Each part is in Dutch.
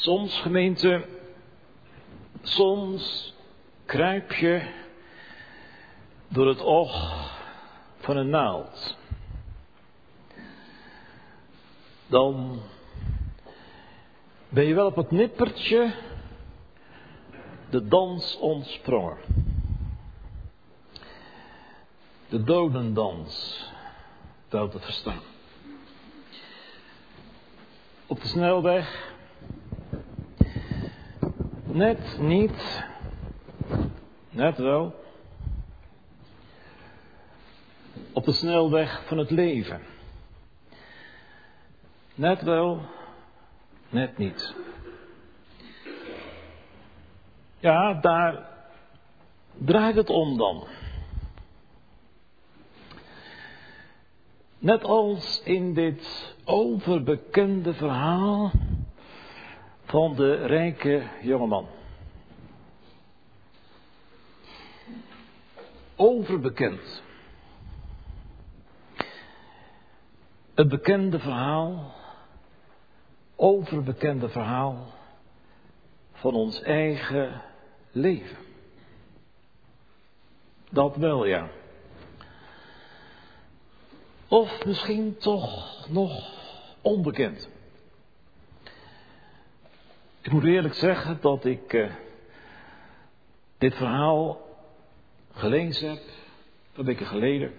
Soms, gemeente, soms kruip je door het oog van een naald. Dan ben je wel op het nippertje de dans ontsprongen. De dodendans, wel te verstaan. Op de snelweg, net niet, net wel. Op de snelweg van het leven. Net wel, net niet. Ja, daar draait het om dan. Net als in dit overbekende verhaal van de rijke jongeman. Overbekend. Het bekende verhaal, overbekende verhaal van ons eigen leven. Dat wel, ja. Of misschien toch nog onbekend. Ik moet eerlijk zeggen dat ik dit verhaal gelezen heb, een weken geleden.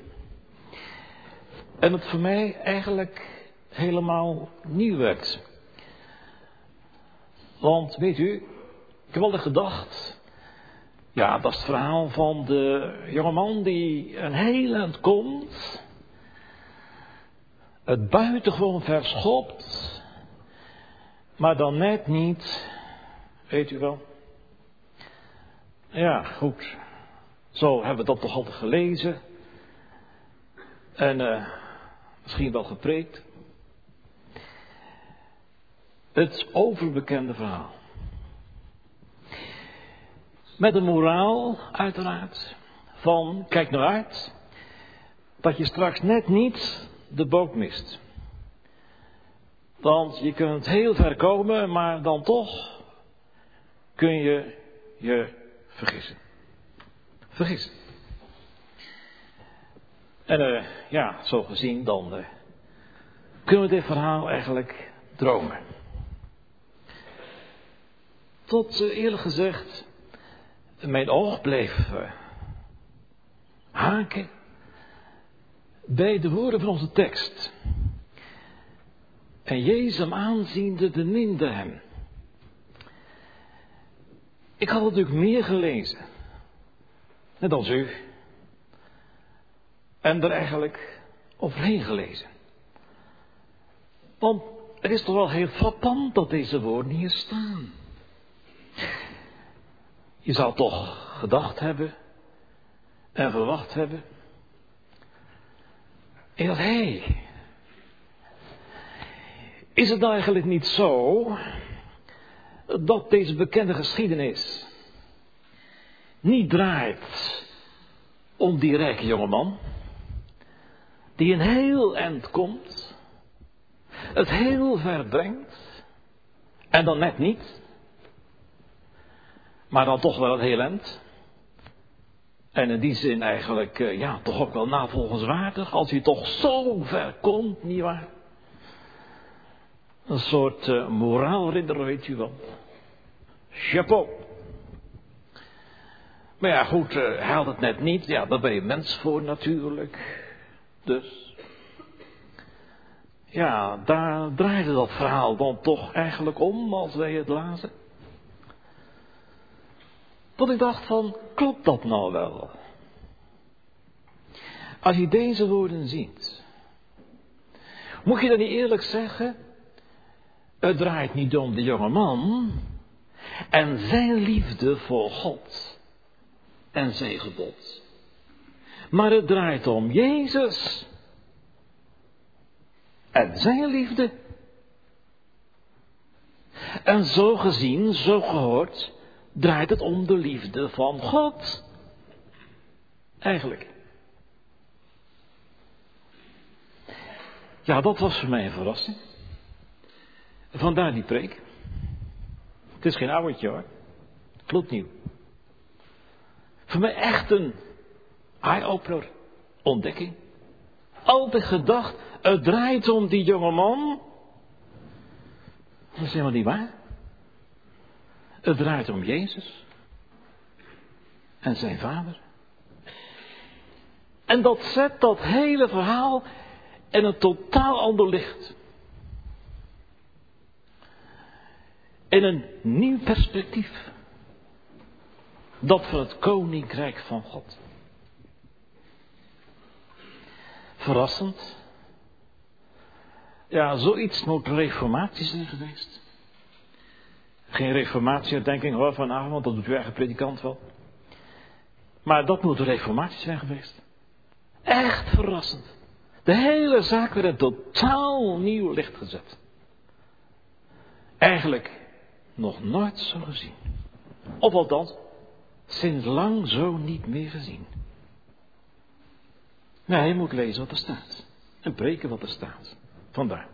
En het voor mij eigenlijk helemaal nieuw werd. Want weet u, ik heb altijd gedacht, ja, dat is het verhaal van de jongeman die een heel eind komt, het buitengewoon verschopt, maar dan net niet, weet u wel. Ja, goed, zo hebben we dat toch altijd gelezen en misschien wel gepreekt. Het overbekende verhaal. Met een moraal, uiteraard, van kijk nou uit, dat je straks net niet de boot mist. Want je kunt heel ver komen, maar dan toch kun je je vergissen. Vergissen. En ja, zo gezien dan kunnen we dit verhaal eigenlijk dromen. Tot eerlijk gezegd, mijn oog bleef haken bij de woorden van onze tekst. En Jezus hem aanziende beminde hem. Ik had natuurlijk meer gelezen, net als u. En er eigenlijk overheen gelezen. Want het is toch wel heel frappant dat deze woorden hier staan. Je zou toch gedacht hebben en verwacht hebben. En dat is het nou eigenlijk niet zo dat deze bekende geschiedenis niet draait om die rijke jongeman die een heel eind komt, het heel ver brengt en dan net niet, maar dan toch wel het heel eind. En in die zin eigenlijk, ja, toch ook wel navolgenswaardig, als hij toch zo ver komt, nietwaar? Een soort moraalridder, weet u wel. Chapeau. Maar ja, goed, hij had het net niet. Ja, daar ben je mens voor natuurlijk. Dus. Ja, daar draaide dat verhaal dan toch eigenlijk om, als wij het lazen. Tot ik dacht van, klopt dat nou wel? Als je deze woorden ziet, moet je dan niet eerlijk zeggen, het draait niet om de jonge man en zijn liefde voor God en zijn gebod. Maar het draait om Jezus en zijn liefde. En zo gezien, zo gehoord, draait het om de liefde van God. Eigenlijk. Ja, dat was voor mij een verrassing. Vandaar die preek. Het is geen ouwtje hoor. Gloednieuw. Voor mij echt een eye-opener. Ontdekking. Altijd gedacht, het draait om die jonge man. Dat is helemaal niet waar. Het draait om Jezus. En zijn vader. En dat zet dat hele verhaal in een totaal ander licht. In een nieuw perspectief. Dat van het koninkrijk van God. Verrassend. Ja, zoiets moet reformatie zijn geweest. Geen reformatieherdenking hoor vanavond, dat doet uw eigen predikant wel. Maar dat moet de reformatie zijn geweest. Echt verrassend. De hele zaak werd in totaal nieuw licht gezet. Eigenlijk nog nooit zo gezien. Of althans, sinds lang zo niet meer gezien. Nee, je moet lezen wat er staat. En preken wat er staat. Vandaar.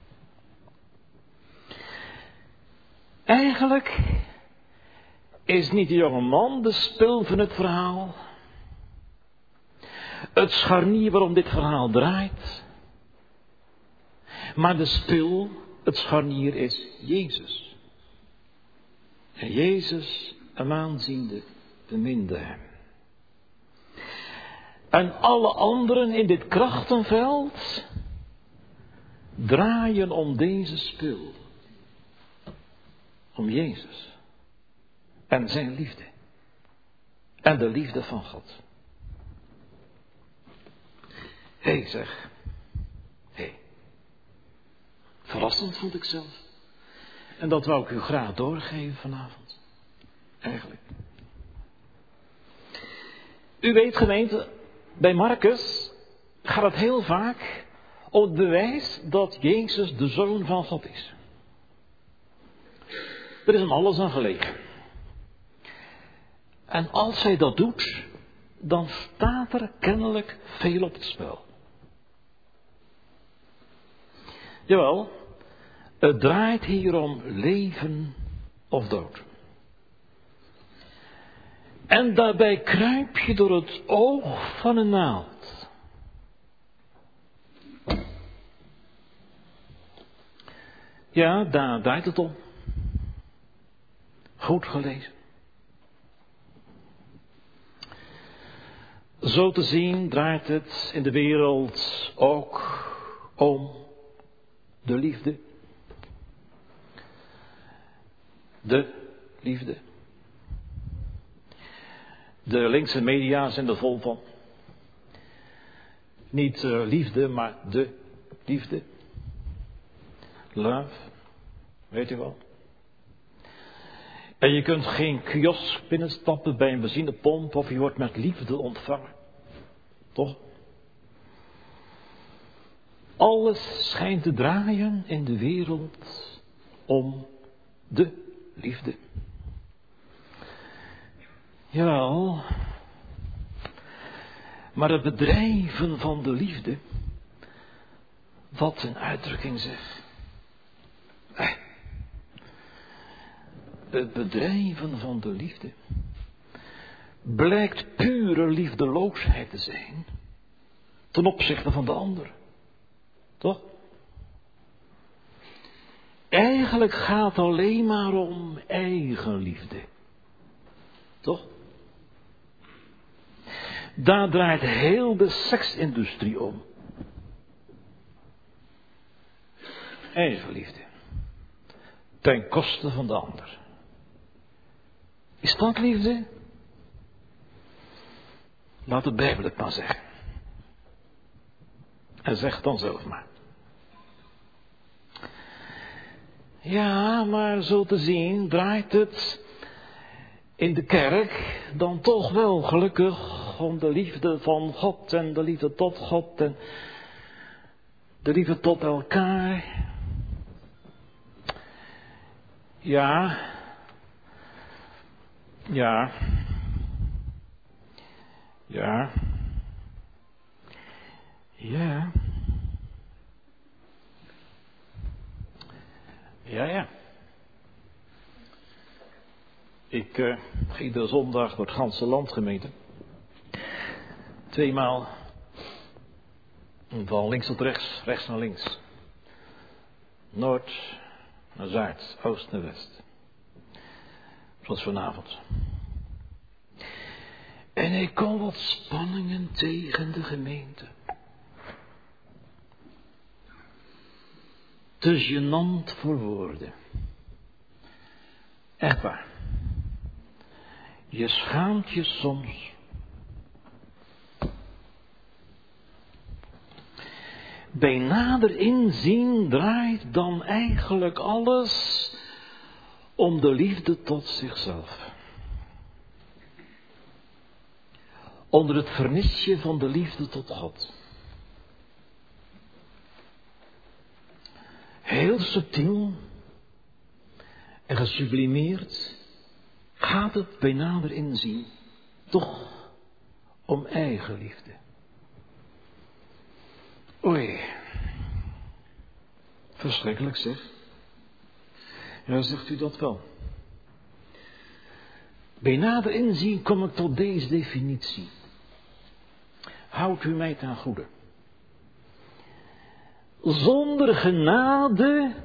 Eigenlijk is niet de jonge man de spil van het verhaal. Het scharnier waarom dit verhaal draait. Maar de spil, het scharnier is Jezus. En Jezus, hem aanziende, beminde hem. En alle anderen in dit krachtenveld draaien om deze spil. Om Jezus. En zijn liefde. En de liefde van God. Hé zeg. Hé. Verrassend vond ik zelf. En dat wou ik u graag doorgeven vanavond. Eigenlijk. U weet gemeente, bij Marcus gaat het heel vaak om het bewijs dat Jezus de Zoon van God is. Er is hem alles aan gelegen. En als hij dat doet, dan staat er kennelijk veel op het spel. Jawel, het draait hier om leven of dood. En daarbij kruip je door het oog van een naald. Ja, daar draait het om. Goed gelezen. Zo te zien draait het in de wereld ook om de liefde. De liefde. De linkse media zijn er vol van. Niet liefde, maar de liefde. Love, weet u wel. En je kunt geen kiosk binnenstappen bij een benzinepomp of je wordt met liefde ontvangen. Toch? Alles schijnt te draaien in de wereld om de liefde. Jawel, maar het bedrijven van de liefde, wat een uitdrukking zeg. Het bedrijven van de liefde blijkt pure liefdeloosheid te zijn ten opzichte van de ander. Toch? Eigenlijk gaat het alleen maar om eigenliefde. Toch? Daar draait heel de seksindustrie om. Eigenliefde. Ten koste van de ander. Is dat liefde? Laat de Bijbel het maar zeggen. En zeg het dan zelf maar. Ja, maar zo te zien draait het in de kerk dan toch wel gelukkig om de liefde van God en de liefde tot God en de liefde tot elkaar. Ja. Ja. Ja. Ja. Ja, ja. Ik ga iedere zondag door het ganse land, gemeente. 2 maal. Van links tot rechts, rechts naar links. Noord naar zuid, oost naar west. Zoals vanavond. En ik kom wat spanningen tegen de gemeente. Te gênant voor woorden. Echt waar. Je schaamt je soms. Bij nader inzien draait dan eigenlijk alles om de liefde tot zichzelf. Onder het vernisje van de liefde tot God. Heel subtiel en gesublimeerd gaat het bij nader inzien toch om eigenliefde. Oei, verschrikkelijk zeg. Ja, zegt u dat wel. Bij nader inzien kom ik tot deze definitie. Houdt u mij ten goede. Zonder genade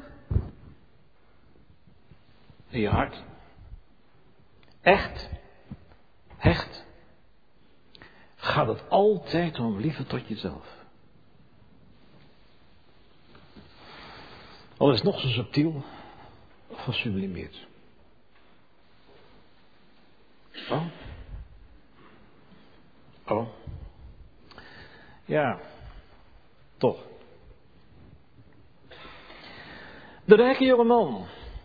in je hart, echt, hecht, gaat het altijd om liefde tot jezelf. Al is het nog zo subtiel of gesublimeerd. Oh. Ja, toch. De rijke jongeman.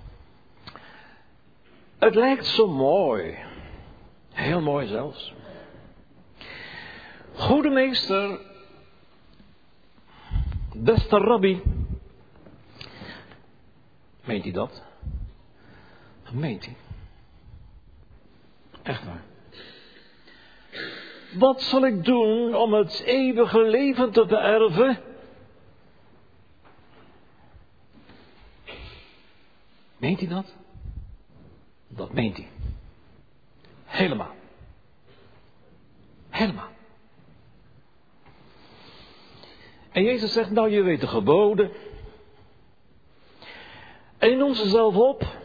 Het lijkt zo mooi. Heel mooi zelfs. Goede meester. Beste rabbi. Meent hij dat? Meent hij? Echt waar. Wat zal ik doen om het eeuwige leven te beërven? Meent hij dat? Dat meent hij. Helemaal. Helemaal. En Jezus zegt, nou je weet de geboden. En je noemt ze zelf op.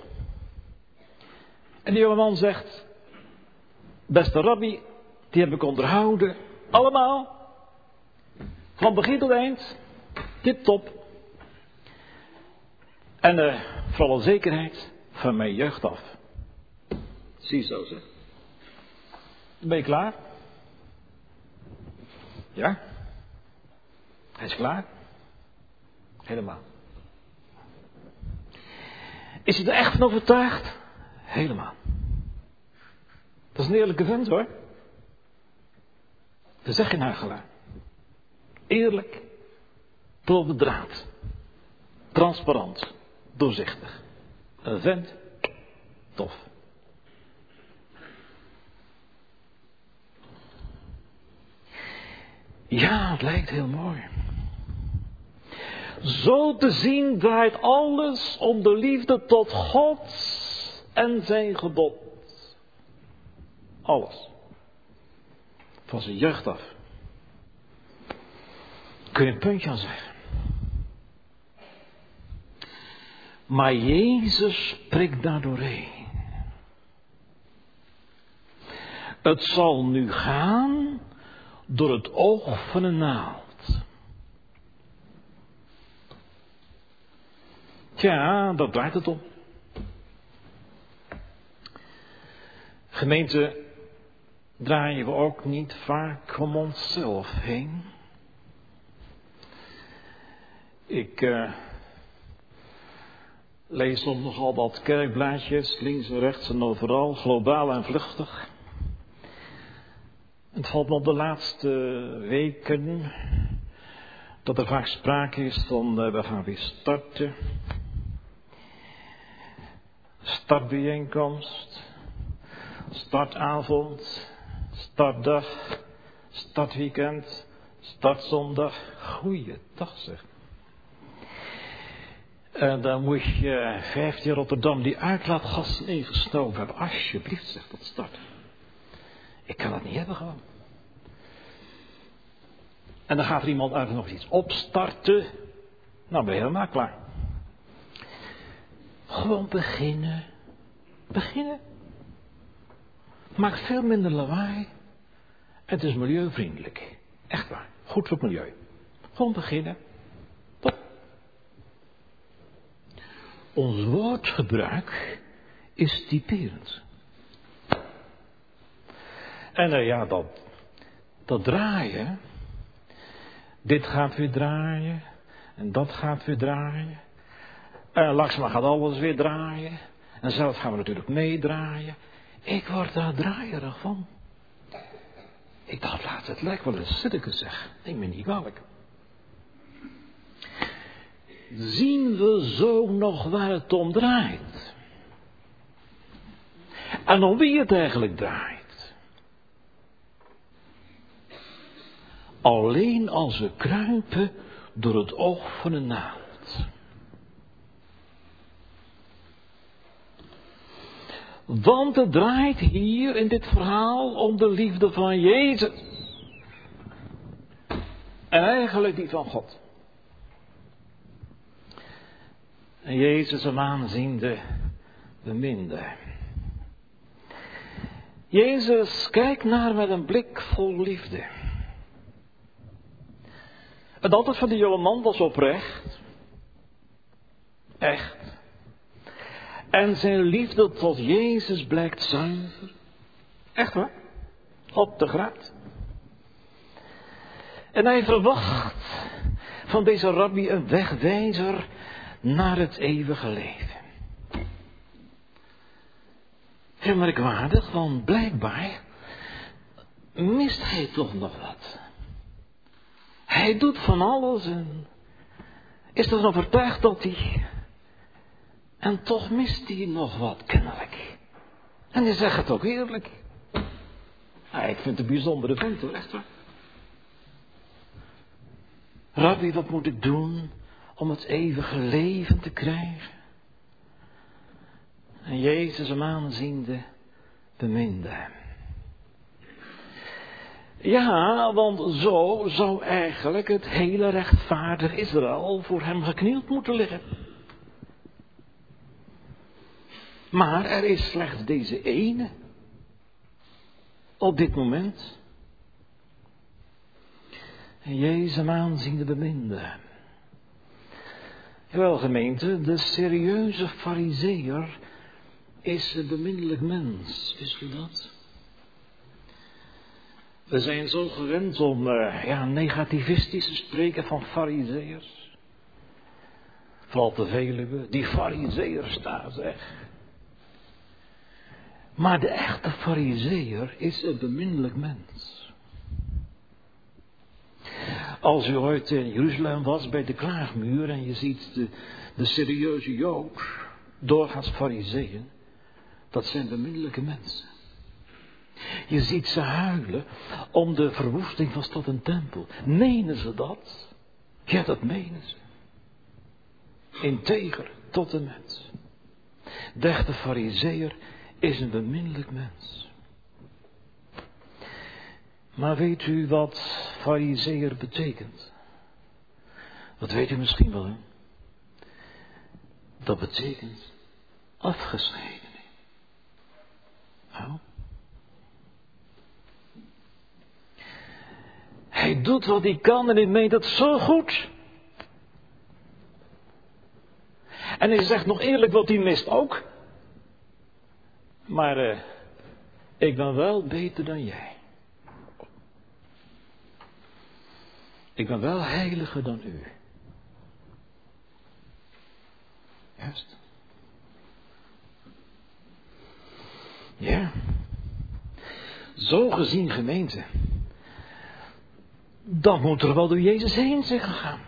En die jongeman zegt, beste rabbi, die heb ik onderhouden. Allemaal. Van begin tot eind. Tip top. En vooral een zekerheid van mijn jeugd af. Zie zo zeg. Ben je klaar? Ja. Hij is klaar. Helemaal. Is hij er echt van overtuigd? Helemaal. Dat is een eerlijke vent hoor. Dat is echt geen huichelaar. Eerlijk. Tot op de draad. Transparant. Doorzichtig. Een vent. Tof. Ja, het lijkt heel mooi. Zo te zien draait alles om de liefde tot God en zijn gebod. Alles. Van zijn jeugd af. Kun je een puntje aan zeggen. Maar Jezus spreekt daar doorheen. Het zal nu gaan door het oog van een naald. Tja, dat draait het om. Gemeente, draaien we ook niet vaak om onszelf heen? Ik lees soms nogal wat kerkblaadjes, links en rechts en overal, globaal en vluchtig. Het valt me op de laatste weken dat er vaak sprake is van we gaan weer starten. Startbijeenkomst, startavond, startdag, startweekend, startzondag. Goeiedag zeg. En dan moet je 15 Rotterdam die uitlaatgassen ingesnoven hebben. Alsjeblieft, zegt dat start. Ik kan dat niet hebben gewoon. En dan gaat er iemand uit nog iets opstarten. Nou ben je helemaal klaar. Gewoon beginnen. Beginnen. Maakt veel minder lawaai. Het is milieuvriendelijk. Echt waar. Goed voor het milieu. Gewoon beginnen. Top. Ons woordgebruik is typerend. En ja, dat draaien. Dit gaat weer draaien. En dat gaat weer draaien. En langzaam gaat alles weer draaien. En zelf gaan we natuurlijk meedraaien. Ik word daar draaierig van. Ik dacht laatst, het lijkt wel een circus zeg. Neem me niet kwalijk. Zien we zo nog waar het om draait? En om wie het eigenlijk draait? Alleen als we kruipen door het oog van een naald. Want het draait hier in dit verhaal om de liefde van Jezus. En eigenlijk die van God. En Jezus hem aanziende beminde. Jezus kijkt naar met een blik vol liefde. Het antwoord van die jonge man was oprecht. Echt. En zijn liefde tot Jezus blijkt zuiver. Echt waar. Op de graad. En hij verwacht van deze rabbi een wegwijzer naar het eeuwige leven. Heel merkwaardig, want blijkbaar mist hij toch nog wat. Hij doet van alles en is ervan overtuigd dat hij... En toch mist hij nog wat, kennelijk. En hij zegt het ook eerlijk. Ja, ik vind het een bijzondere vent hoor, echt waar. Rabbi, wat moet ik doen om het eeuwige leven te krijgen? En Jezus hem aanziende beminde hem. Ja, want zo zou eigenlijk het hele rechtvaardig Israël voor hem geknield moeten liggen. Maar er is slechts deze ene. Op dit moment. En Jezus hem aanziende beminde. Jawel gemeente, de serieuze farizeeër is een beminnelijk mens. Wist u dat? We zijn zo gewend om negativistisch te spreken van farizeeërs. Vooral te Veluwe, die farizeeër daar zeg. Maar de echte farizeeër is een beminnelijk mens. Als u ooit in Jeruzalem was bij de klaagmuur en je ziet de serieuze Jood, doorgaans farizeeën, dat zijn beminnelijke mensen. Je ziet ze huilen om de verwoesting van stad en tempel. Menen ze dat? Ja, dat menen ze. Integer tot en met. De echte farizeeër is een beminnelijk mens. Maar weet u wat farizeeër betekent? Dat weet u misschien wel, hè? Dat betekent afgescheiden. Nou. Hij doet wat hij kan en hij meent het zo goed. En hij zegt nog eerlijk wat hij mist ook. Maar ik ben wel beter dan jij. Ik ben wel heiliger dan u. Juist. Ja. Zo gezien gemeente. Dan moet er wel door Jezus heen zijn gegaan.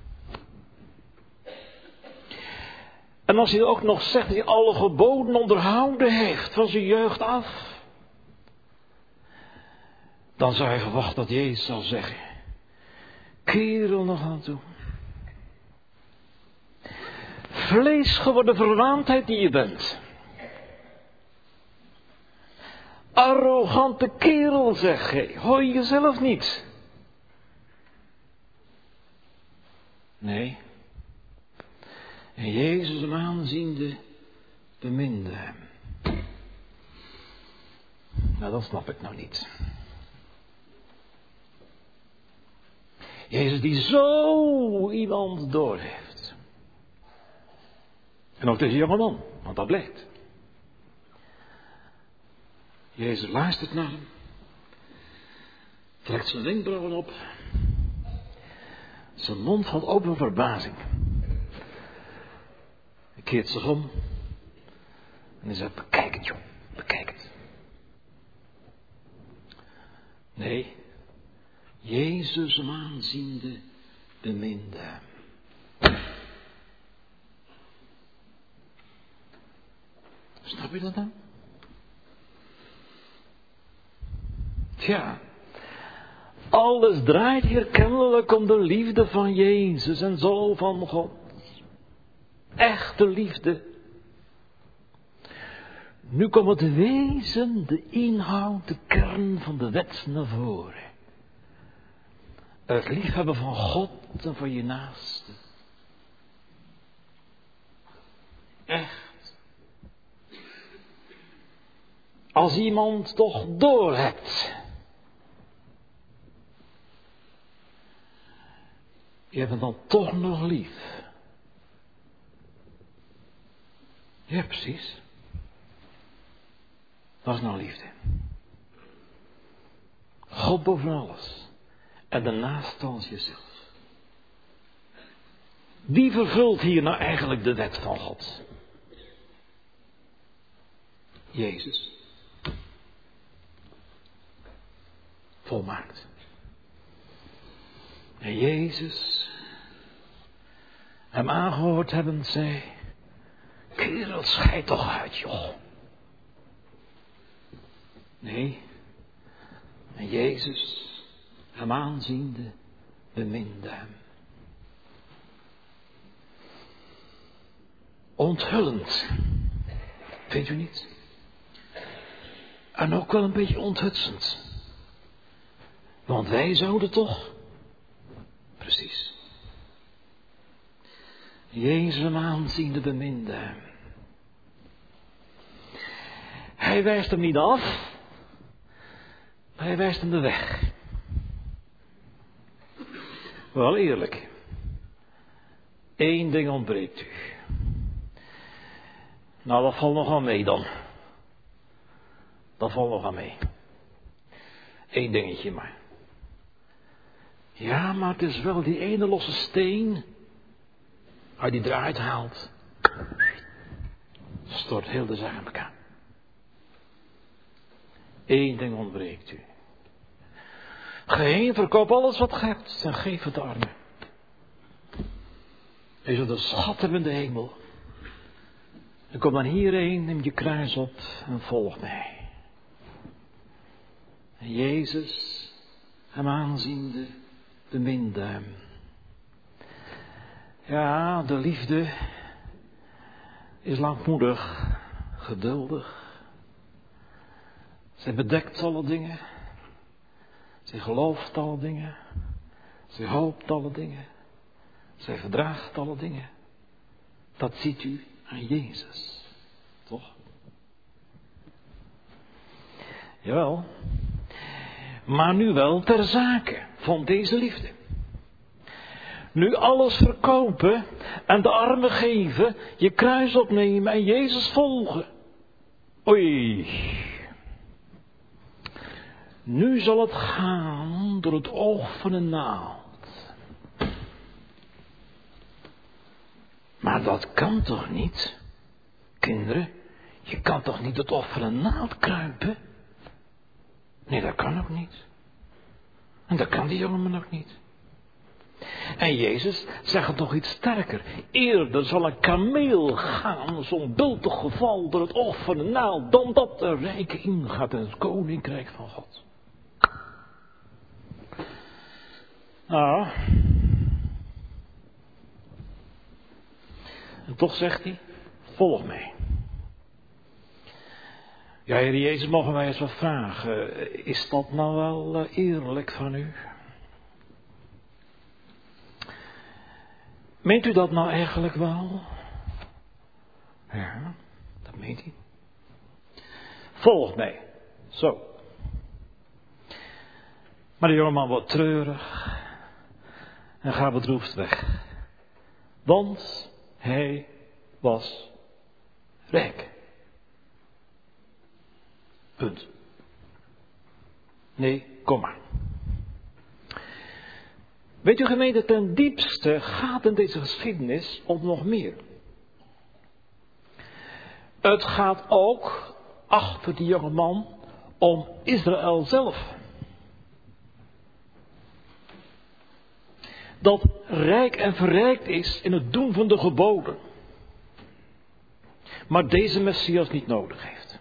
En als hij ook nog zegt dat hij alle geboden onderhouden heeft van zijn jeugd af. Dan zou je verwachten dat Jezus zal zeggen. Kerel nog aan toe. vlees geworden verwaandheid die je bent. Arrogante kerel, zeg hij. Hoor je jezelf niet? Nee. En Jezus hem aanziende beminde hem. Nou, dat snap ik nou niet. Jezus die zo iemand doorheeft. En ook deze jongeman, want dat blijkt. Jezus luistert naar hem. Trekt zijn wenkbrauwen op. Zijn mond valt open van verbazing. Hij keert zich om. En hij zegt, bekijk het joh, bekijk het. Nee, Jezus hem aanziende beminde hem. Snap je dat dan? Tja, alles draait hier kennelijk om de liefde van Jezus en zo van God. Echte liefde. Nu komt het wezen, de inhoud, de kern van de wet naar voren. Het liefhebben van God en van je naaste. Echt. Als iemand toch doorhebt. Je hebt hem dan toch nog lief. Ja, precies. Dat is nou liefde. God boven alles. En daarnaast als jezelf. Wie vervult hier nou eigenlijk de wet van God? Jezus. Volmaakt. En Jezus, hem aangehoord hebbend, zei, kerel, schijt toch uit, joh. Nee, en Jezus, hem aanziende, beminde hem. Onthullend, vindt u niet? En ook wel een beetje onthutsend. Want wij zouden toch... Precies. Jezus hem aanziende beminde hem. Hij wijst hem niet af. Maar hij wijst hem de weg. Wel eerlijk. Eén ding ontbreekt u. Nou, dat valt nog aan mee dan. Dat valt nog aan mee. Eén dingetje maar. Ja, maar het is wel die ene losse steen. Als je die eruit haalt. Stort heel de zaak in elkaar. Eén ding ontbreekt u. Ga heen, verkoop alles wat je hebt en geef het de armen. Je zult een schat hebben in de hemel. En kom dan hierheen, neem je kruis op en volg mij. En Jezus, hem aanziende, beminde hem. Ja, de liefde is langmoedig, geduldig. Zij bedekt alle dingen. Zij gelooft alle dingen. Zij hoopt alle dingen. Zij verdraagt alle dingen. Dat ziet u aan Jezus. Toch? Jawel. Maar nu wel ter zake van deze liefde. Nu alles verkopen en de armen geven, je kruis opnemen en Jezus volgen. Oei. Nu zal het gaan door het oog van een naald. Maar dat kan toch niet? Kinderen, je kan toch niet door het oog van een naald kruipen? Nee, dat kan ook niet. En dat kan die jongen ook niet. En Jezus zegt het nog iets sterker. Eerder zal een kameel gaan, zo'n bultig geval door het oog van een naald, dan dat de rijke ingaat in het koninkrijk van God. Nou, En toch zegt hij, volg mij. Ja, Heer Jezus, mogen wij eens wat vragen. Is dat nou wel eerlijk van u? Meent u dat nou eigenlijk wel? Ja, dat meent hij. Volg mij. Zo. Maar de jongeman wordt treurig en gaat bedroefd weg. Want hij was rijk. Punt. Nee, kom maar. Weet u gemeente, ten diepste gaat in deze geschiedenis om nog meer. Het gaat ook achter die jonge man om Israël zelf. Dat rijk en verrijkt is in het doen van de geboden. Maar deze Messias niet nodig heeft.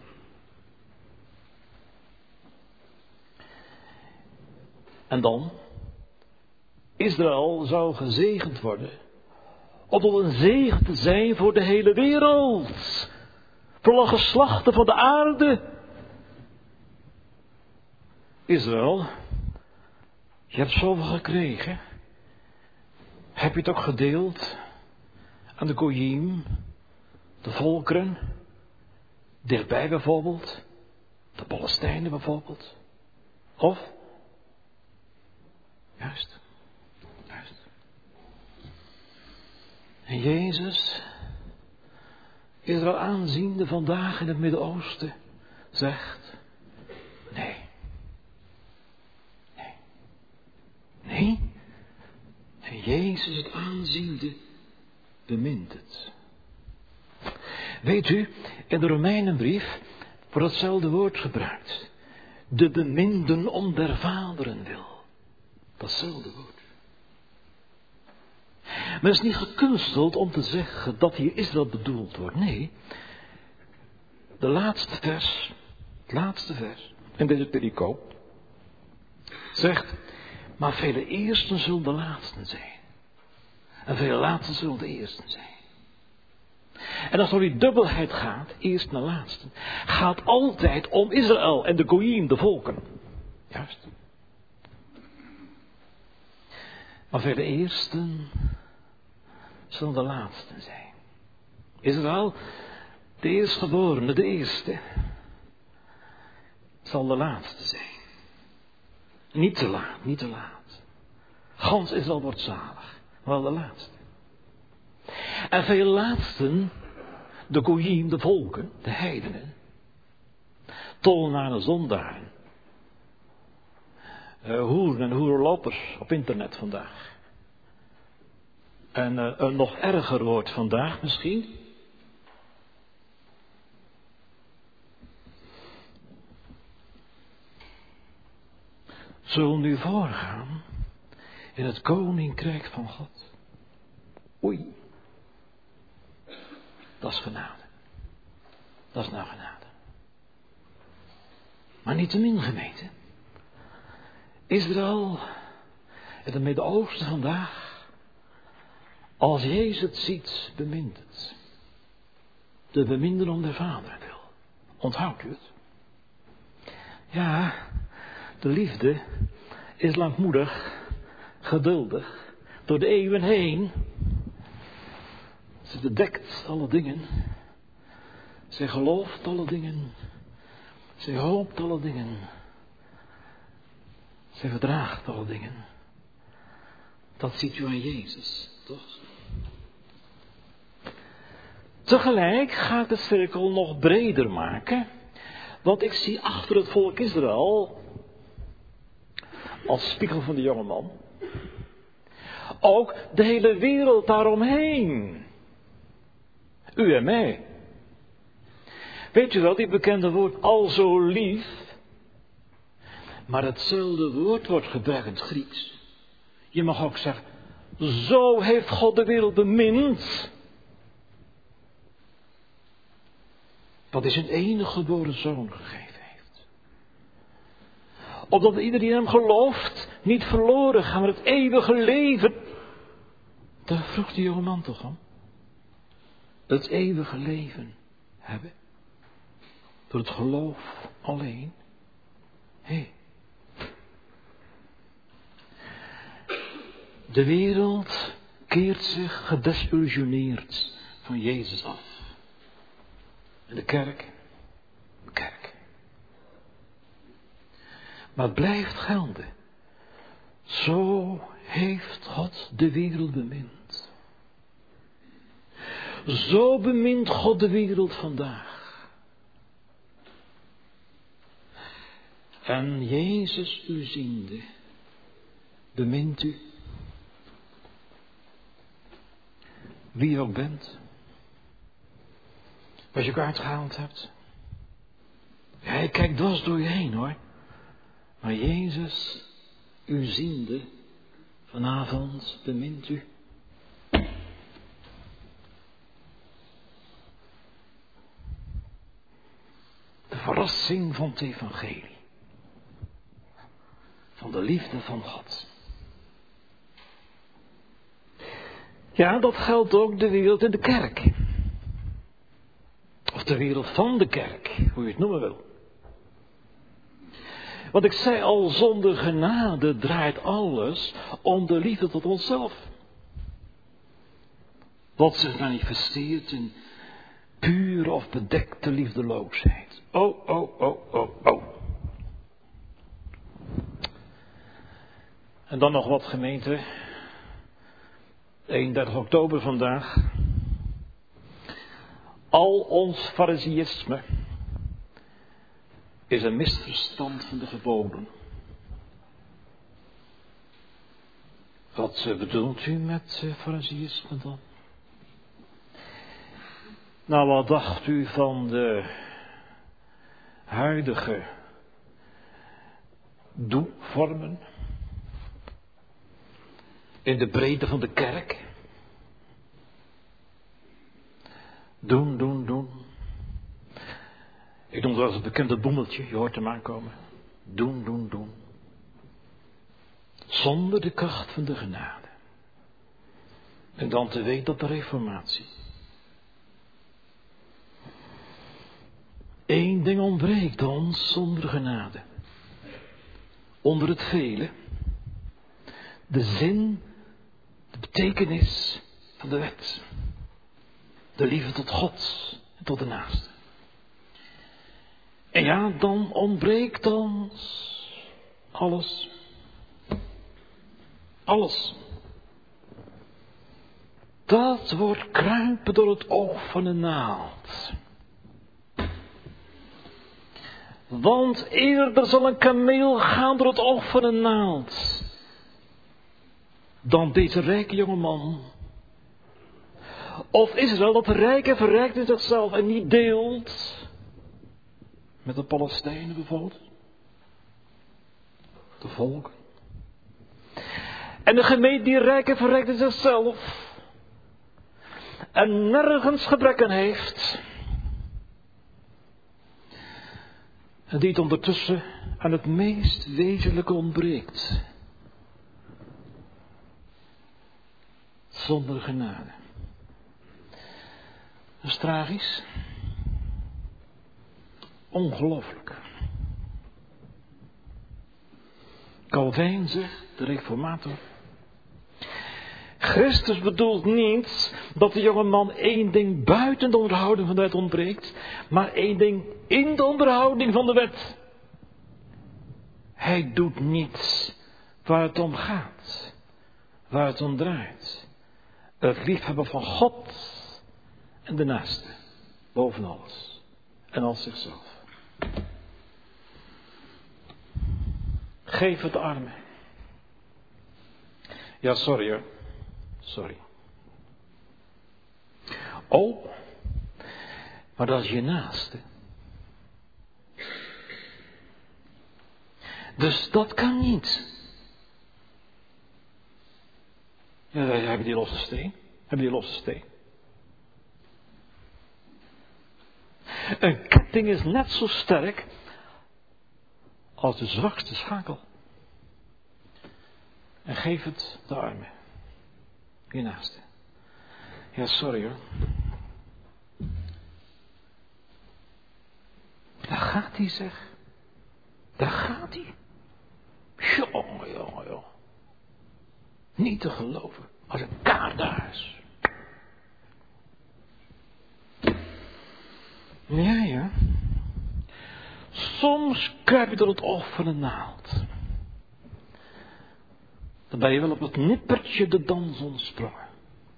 En dan, Israël zou gezegend worden om tot een zegen te zijn voor de hele wereld. Voor alle geslachten van de aarde. Israël, je hebt zoveel gekregen. Heb je het ook gedeeld aan de Goyim, de volkeren, dichtbij bijvoorbeeld, de Palestijnen bijvoorbeeld? Of? Juist. En Jezus, Israël aanziende vandaag in het Midden-Oosten, zegt, nee. En Jezus het aanziende bemint het. Weet u, in de Romeinenbrief wordt hetzelfde woord gebruikt. De beminden om der vaderen wil. Datzelfde woord. Maar het is niet gekunsteld om te zeggen dat hier Israël bedoeld wordt. Nee, het laatste vers in deze pericoop zegt, maar vele eersten zullen de laatsten zijn. En vele laatsten zullen de eersten zijn. En als het om die dubbelheid gaat, eerst naar laatsten, gaat altijd om Israël en de Goyim, de volken. Juist. Maar vele eersten zullen de laatsten zijn. Israël, de eerstgeborene, de eerste, zal de laatste zijn. Niet te laat, niet te laat. Gans Israël wordt zalig, maar wel de laatste. En veel laatsten, de Goyim, de volken, de heidenen, tollenaren, zondaren, hoeren en hoerlopers op internet vandaag. En een nog erger woord vandaag misschien. Zullen nu voorgaan in het koninkrijk van God. Oei. Dat is genade. Dat is nou genade. Maar niettemin gemeente. Israël in het Midden-Oosten vandaag. Als Jezus het ziet, bemint het. De beminden om de Vader wil. Onthoudt u het? Ja, de liefde is langmoedig, geduldig, door de eeuwen heen. Ze bedekt alle dingen. Zij gelooft alle dingen. Zij hoopt alle dingen. Zij verdraagt alle dingen. Dat ziet u aan Jezus, toch? Tegelijk ga ik de cirkel nog breder maken. Want ik zie achter het volk Israël, als spiegel van de jongeman, ook de hele wereld daaromheen. U en mij. Weet u wel, die bekende woord, al zo lief. Maar hetzelfde woord wordt gebruikt in het Grieks. Je mag ook zeggen, zo heeft God de wereld bemind. Dat hij zijn enige geboren zoon gegeven heeft. Opdat ieder die in hem gelooft, niet verloren gaat, maar het eeuwige leven. Daar vroeg die jonge man toch om. het eeuwige leven hebben. Door het geloof alleen. De wereld keert zich gedesillusioneerd van Jezus af. En de kerk. Maar het blijft gelden. Zo heeft God de wereld bemind. Zo bemint God de wereld vandaag. En Jezus u ziende, bemint u. Wie u ook bent. Als je elkaar uitgehaald hebt. Hij kijkt dwars door je heen hoor. Maar Jezus, u ziende, vanavond bemint u. De verrassing van het evangelie. Van de liefde van God. Ja, dat geldt ook de wereld in de kerk. Of de wereld van de kerk, hoe je het noemen wil. Want ik zei al, zonder genade draait alles om de liefde tot onszelf. Wat zich manifesteert in pure of bedekte liefdeloosheid. Oh. En dan nog wat gemeente. 31 oktober vandaag. Al ons fariseïsme is een misverstand van de geboden. Wat bedoelt u met fariseïsme dan? Nou, wat dacht u van de huidige doevormen in de breedte van de kerk? Doen. Ik noem het wel eens het bekende boemeltje, je hoort hem aankomen. Doen. Zonder de kracht van de genade. En dan te weten op de reformatie. Eén ding ontbreekt ons zonder genade. Onder het vele. De zin, de betekenis van de wet. De liefde tot God en tot de naaste. En ja, dan ontbreekt ons alles. Alles. Dat wordt kruipen door het oog van een naald. Want eerder zal een kameel gaan door het oog van een naald dan deze rijke jongeman. Of Israël dat rijk en verrijkt in zichzelf en niet deelt met de Palestijnen bijvoorbeeld. De volken. En de gemeente die rijk en verrijkt in zichzelf en nergens gebrek aan heeft. En die het ondertussen aan het meest wezenlijke ontbreekt. Zonder genade. Dat is tragisch. Ongelooflijk. Calvijn zegt, de reformator. Christus bedoelt niet dat de jonge man één ding buiten de onderhouding van de wet ontbreekt, maar één ding in de onderhouding van de wet. Hij doet niets waar het om gaat, waar het om draait. Het liefhebben van God en de naaste, boven alles en als zichzelf. Geef het armen. Ja, sorry hoor. Sorry. Oh, maar dat is je naaste. Dus dat kan niet. Ja, heb je die losse steen? Heb je die losse steen? Een ketting is net zo sterk als de zwakste schakel. En geef het de armen. Je naaste. Ja, sorry hoor. gaat hij, zeg. Daar gaat hij. Jongen. Niet te geloven. Als een kaarthuis. Ja. Soms kruip je door het oog van een naald. Dan ben je wel op het nippertje de dans ontsprongen.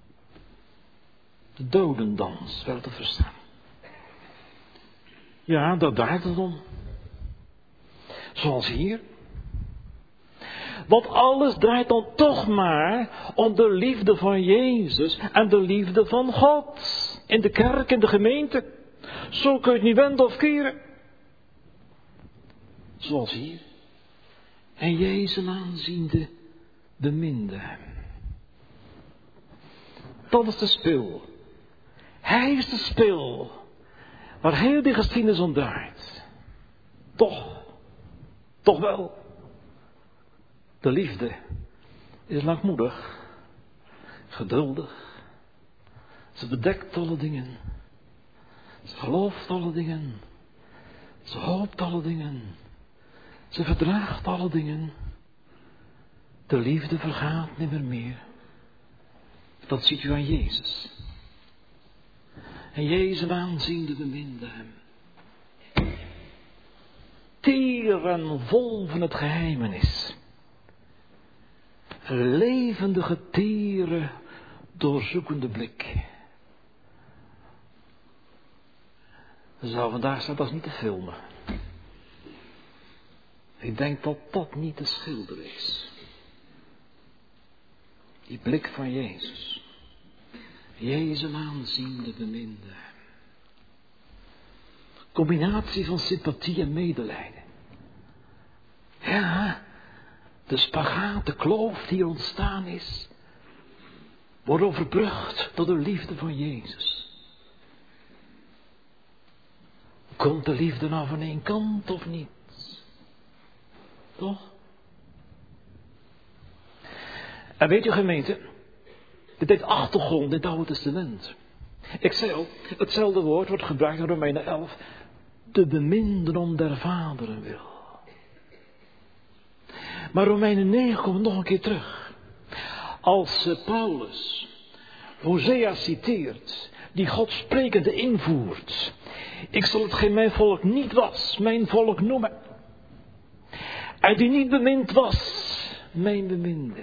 De dodendans, wel te verstaan. Ja, daar draait het om. Zoals hier. Want alles draait dan toch maar om de liefde van Jezus en de liefde van God. In de kerk, in de gemeente. Zo kun je het niet wenden of keren. Zoals hier. En Jezus aanziende beminde hem. Dat is de spil. Hij is de spil. Waar heel die geschiedenis om draait. Toch wel. De liefde is langmoedig. Geduldig. Ze bedekt alle dingen. Ze gelooft alle dingen. Ze hoopt alle dingen. Ze verdraagt alle dingen. De liefde vergaat nimmer meer. Dat ziet u aan Jezus. En Jezus aanziende beminde hem. Teer en vol van het geheimenis. Een levendige, tere, doorzoekende blik. Zou vandaag staat dat niet te filmen. Ik denk dat dat niet te schilderen is. Die blik van Jezus. Jezus aanziende beminde. Combinatie van sympathie en medelijden. Ja, de spagaat, de kloof die ontstaan is, wordt overbrugd door de liefde van Jezus. Komt de liefde nou van één kant of niet? Toch? En weet u gemeente, dit heeft achtergrond in het Oude Testament. Ik zei al, hetzelfde woord wordt gebruikt in Romeinen 11. De beminden om der vaderen wil. Maar Romeinen 9 komt nog een keer terug. Als Paulus Hosea citeert, die God sprekende invoert. Ik zal hetgeen mijn volk niet was, mijn volk noemen. En die niet bemind was, mijn beminde.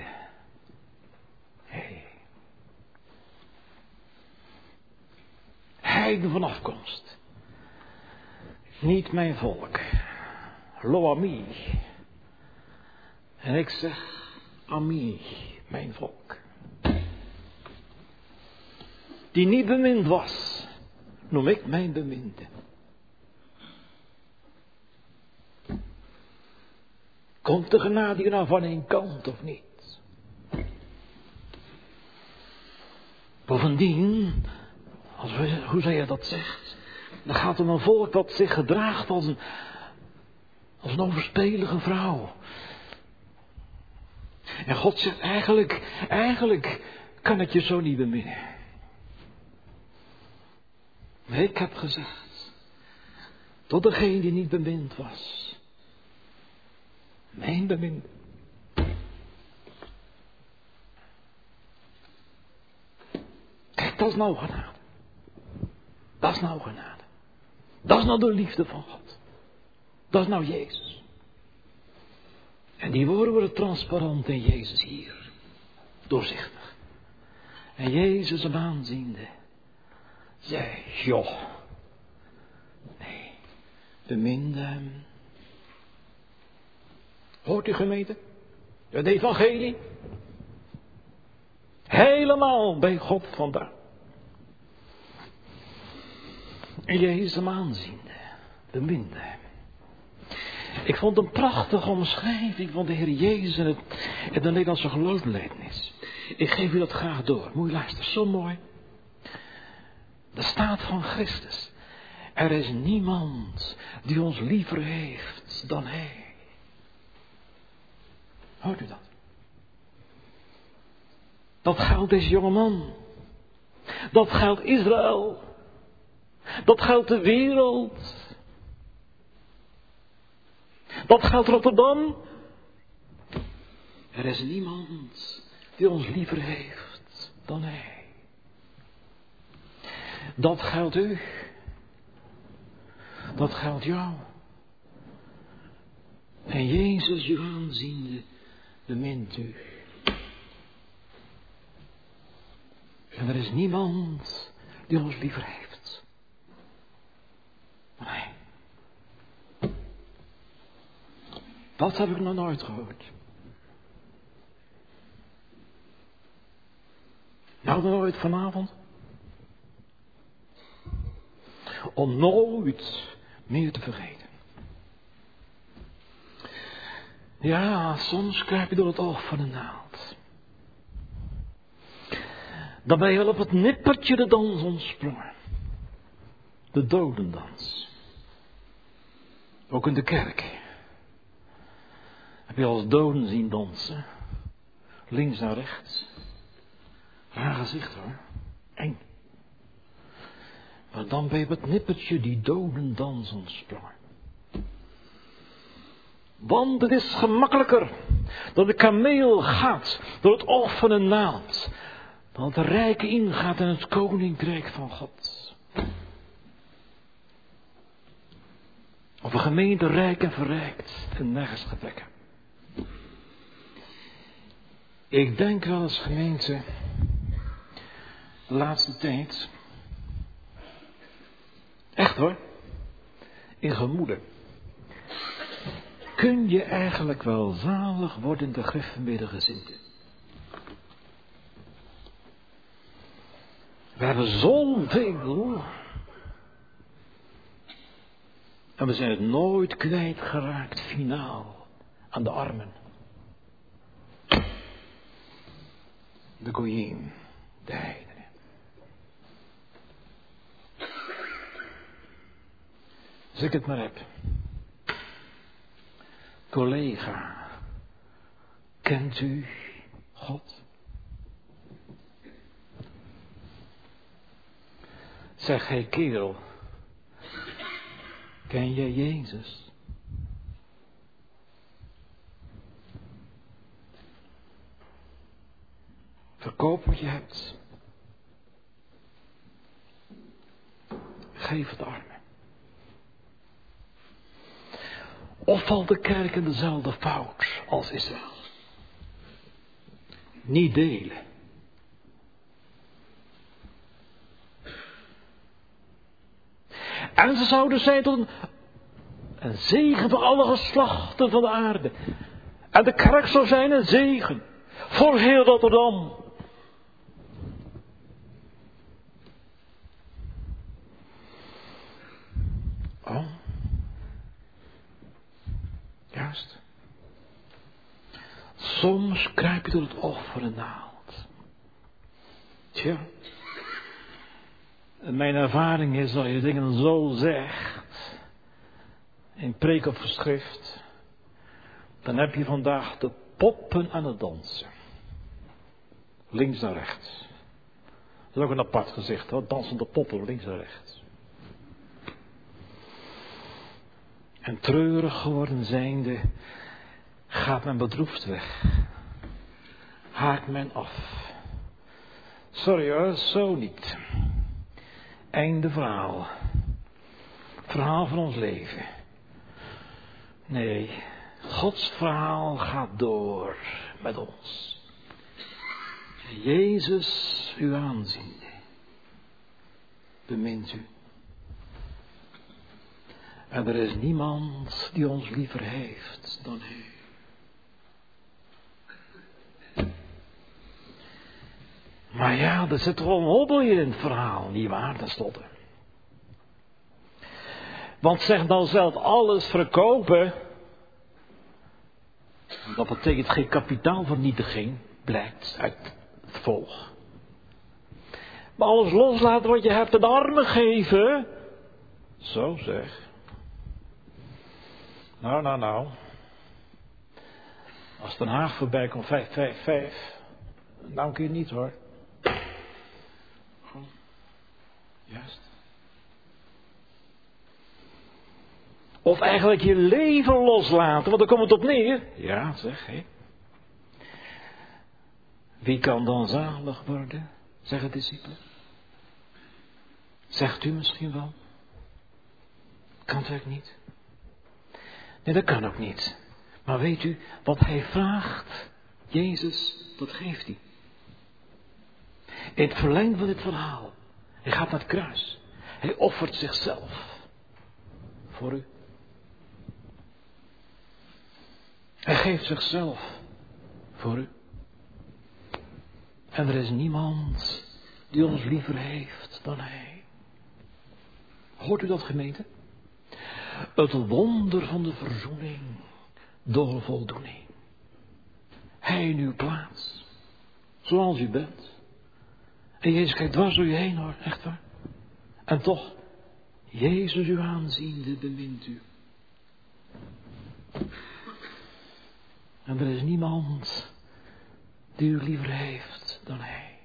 Heiden van afkomst. Niet mijn volk. Lo ami. En ik zeg ami, mijn volk. Die niet bemind was, noem ik mijn beminde. Komt de genade hier nou van één kant of niet? Bovendien, hoe zou je dat zegt? Dan gaat er een volk dat zich gedraagt als een overspelige vrouw. En God zegt eigenlijk kan ik je zo niet beminnen. Maar ik heb gezegd, tot degene die niet bemind was. Mijn beminde. Kijk, dat is nou genade. Dat is nou genade. Dat is nou de liefde van God. Dat is nou Jezus. En die woorden worden transparant in Jezus hier. Doorzichtig. En Jezus hem aanziende. Zei, joh. Nee. Beminde hem. Hoort u gemeente? Het evangelie. Helemaal bij God vandaan. En Jezus hem aanziende. Beminde hem. Ik vond een prachtige omschrijving van de Heer Jezus in de Nederlandse geloofsbelijdenis. Ik geef u dat graag door. Moet je luisteren, zo mooi. De staat van Christus. Er is niemand die ons liever heeft dan Hij. Hoort u dat? Dat geldt deze jonge man. Dat geldt Israël. Dat geldt de wereld. Dat geldt Rotterdam. Er is niemand die ons liever heeft dan Hij. Dat geldt u. Dat geldt jou. En Jezus, u aanziende, bemint u. En er is niemand die ons liever heeft dan Hij. Dat heb ik nog nooit gehoord. Nou, nooit vanavond. Om nooit meer te vergeten. Ja, soms kruip je door het oog van een naald. Dan ben je wel op het nippertje de dans ontsprongen. De dodendans. Ook in de kerk. Heb je al eens doden zien dansen? Links naar rechts. Raar gezicht hoor. Eng. Maar dan ben je op het nippertje die dodendans ontsprongen. Want het is gemakkelijker dat de kameel gaat door het oog van een naald, dan dat de rijke ingaat in het koninkrijk van God. Of een gemeente rijk en verrijkt en nergens gebrek. Ik denk wel eens gemeente, de laatste tijd, echt hoor, in gemoede. Kun je eigenlijk wel zalig worden in de Griffenmiddelgezinde? We hebben zoveel. En we zijn het nooit kwijtgeraakt finaal aan de armen. De goyim, de heidenen. Als ik het maar heb. Collega, kent u God? Zeg, hé kerel, ken jij Jezus? Verkoop wat je hebt. Geef het armen. Of valt de kerk in dezelfde fout als Israël? Niet delen. En ze zouden zijn tot een zegen voor alle geslachten van de aarde. En de kerk zou zijn een zegen voor heel Rotterdam. Oh. Juist. Soms kruip je door het oog voor een naald. Tja. En mijn ervaring is dat je dingen zo zegt. In preek of geschrift. Dan heb je vandaag de poppen aan het dansen. Links naar rechts. Dat is ook een apart gezicht hoor. Dansende poppen links naar rechts. En treurig geworden zijnde, gaat men bedroefd weg. Haakt men af. Sorry hoor, zo niet. Einde verhaal. Verhaal van ons leven. Nee, Gods verhaal gaat door met ons. Jezus u aanziende, bemint u. En er is niemand die ons liever heeft dan u. Maar ja, er zit wel een hobbelje in het verhaal, nietwaar, tenslotte. Want zeg dan zelf alles verkopen. Dat betekent geen kapitaalvernietiging, blijkt uit het volg. Maar alles loslaten wat je hebt en de armen geven. Zo zeg. Nou. Als Den Haag voorbij komt, 555. Nou een keer niet hoor. Juist. Of eigenlijk je leven loslaten, want daar komt het op neer. Ja, zeg, hé. Wie kan dan zalig worden, zeggen discipelen? Zegt u misschien wel? Kan het ook niet? Nee, dat kan ook niet. Maar weet u, wat hij vraagt, Jezus, dat geeft hij. In het verlengde van dit verhaal. Hij gaat naar het kruis. Hij offert zichzelf. Voor u. Hij geeft zichzelf. Voor u. En er is niemand die ons liever heeft dan hij. Hoort u dat, gemeente? Het wonder van de verzoening door voldoening. Hij in uw plaats. Zoals u bent. En Jezus kijkt dwars door je heen, hoor. Echt waar. En toch, Jezus u aanziende bemint u. En er is niemand die u liever heeft dan hij.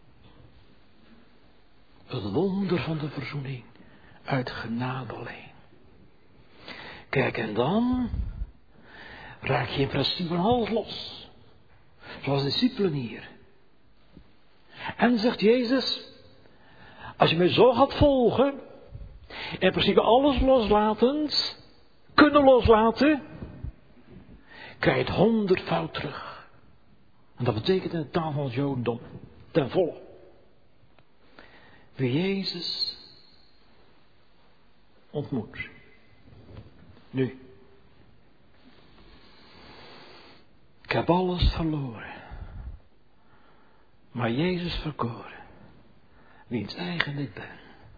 Het wonder van de verzoening uit genade alleen. Kijk, en dan raak je in principe van alles los. Zoals de discipelen hier. En zegt Jezus, als je mij zo gaat volgen, in principe alles loslatend, kunnen loslaten, krijg je het 100-fout terug. En dat betekent in de taal van het Jodendom, ten volle. Wie Jezus ontmoet. Nu. Ik heb alles verloren. Maar Jezus verkoren. Wiens eigen ik ben.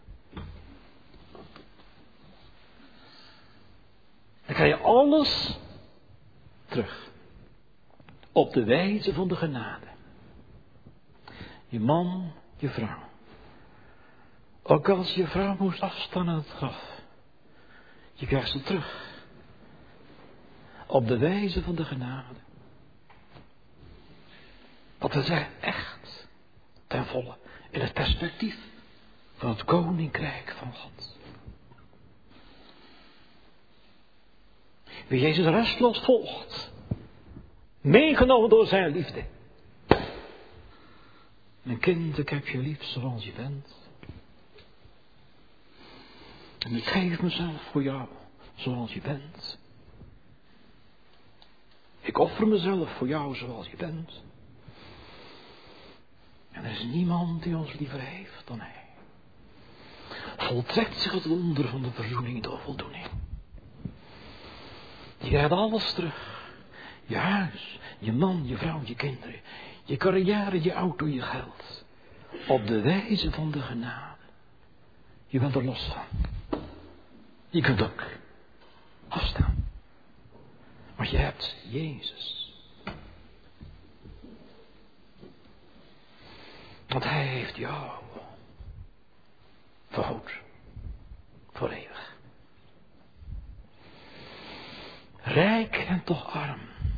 Dan krijg je alles terug. Op de wijze van de genade. Je man, je vrouw. Ook als je vrouw moest afstaan aan het graf. Je krijgt ze terug. Op de wijze van de genade. Wat we zeggen, echt. Ten volle. In het perspectief van het koninkrijk van God. Wie Jezus restloos volgt. Meegenomen door zijn liefde. Mijn kind, ik heb je lief zoals je bent. En ik geef mezelf voor jou zoals je bent. Ik offer mezelf voor jou zoals je bent. En er is niemand die ons liever heeft dan hij. Voltrekt zich het wonder van de verzoening door voldoening. Je krijgt alles terug. Je huis, je man, je vrouw, je kinderen. Je carrière, je auto, je geld. Op de wijze van de genade. Je bent er los van. Je kunt ook afstaan. Want je hebt Jezus. Want hij heeft jou verhoed. Voor eeuwig. Rijk en toch arm.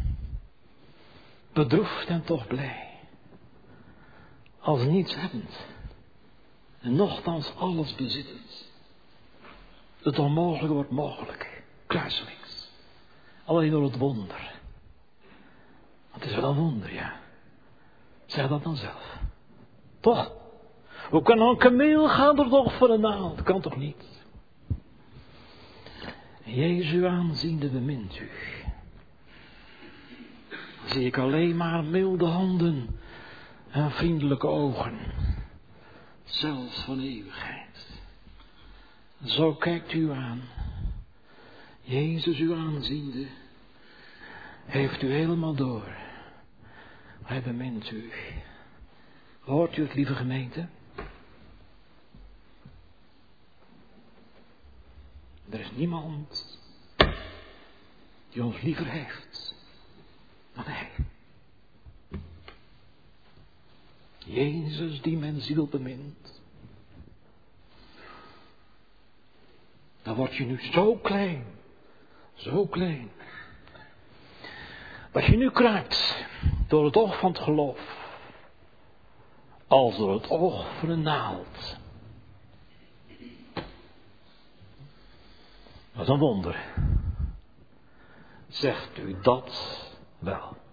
Bedroefd en toch blij. Als niets hebbend. En nochtans alles bezittend. Het onmogelijke wordt mogelijk. Kruiselings. Alleen door het wonder. Want het is wel een wonder, ja. Zeg dat dan zelf. Toch? Hoe kan een kameel gaan er toch voor een naald? Kan toch niet? Jezus u aanziende bemint u. Dan zie ik alleen maar milde handen en vriendelijke ogen. Zelfs van eeuwigheid. Zo kijkt u aan. Jezus u aanziende, heeft u helemaal door. Hij bemint u. Hoort u het, lieve gemeente? Er is niemand die ons liever heeft dan hij. Jezus die mijn ziel bemint. Dan word je nu zo klein. Zo klein. Dat je nu kruipt door het oog van het geloof. Als door het oog van een naald. Dat is een wonder. Zegt u dat wel?